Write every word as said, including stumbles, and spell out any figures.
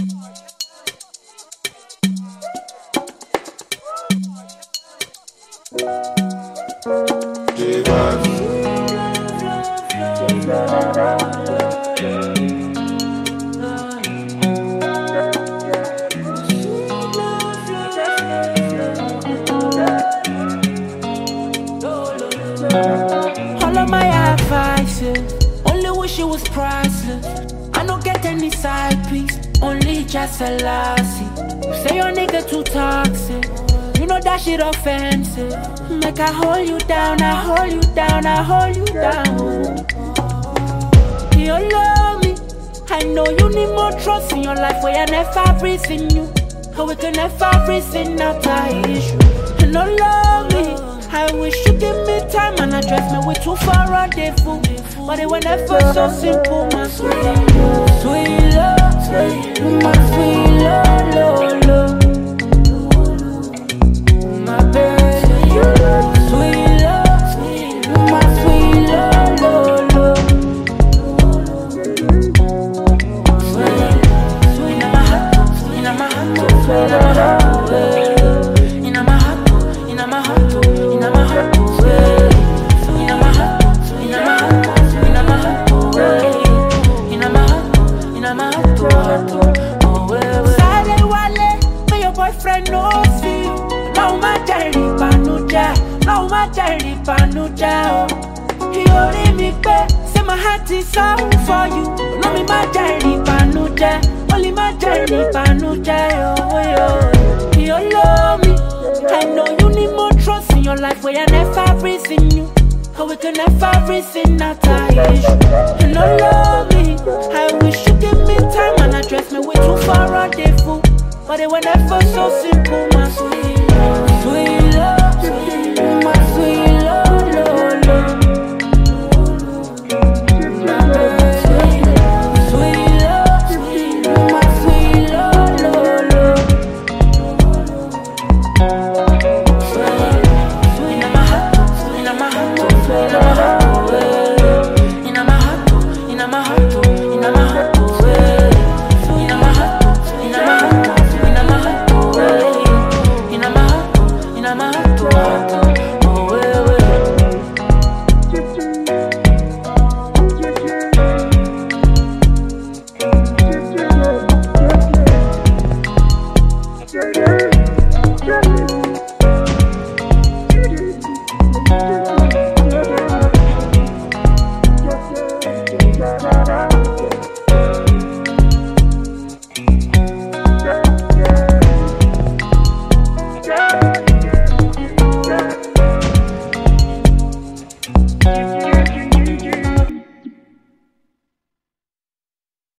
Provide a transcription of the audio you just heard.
All of my advices, only wish it was priceless. I don't get any side piece, only just a lassie. You say your nigga too toxic, you know that shit offensive. Make I hold you down, I hold you down, I hold you down. You love me, I know you need more trust in your life where I never reason you. How we can never reason out the issue. You don't love me, I wish you give me time and address me with too far rendezvous. But it was never so simple, my sweet sweet love, sweet, my sweet love, love, love. My baby, sweet love, sweet, my sweet love, love, love. Sweet, sweet in my heart, in my heart, sweet in my heart, in my heart, in my heart, sweet, in my heart, in my heart, in my heart, in my heart, in my heart, oh well. Sale wale, but your boyfriend knows you. Now my jelly panuja, now my jelly panuja. He only me pay, say my heart is out for you. Now me my jelly panuja, only my jelly panuja. Oh yo, you love me, I know you need more trust in your life where I never reason you. How we can never reason out the issue. You don't love me, I wish you give me time and address me with too far rendezvous. But it was never so simple.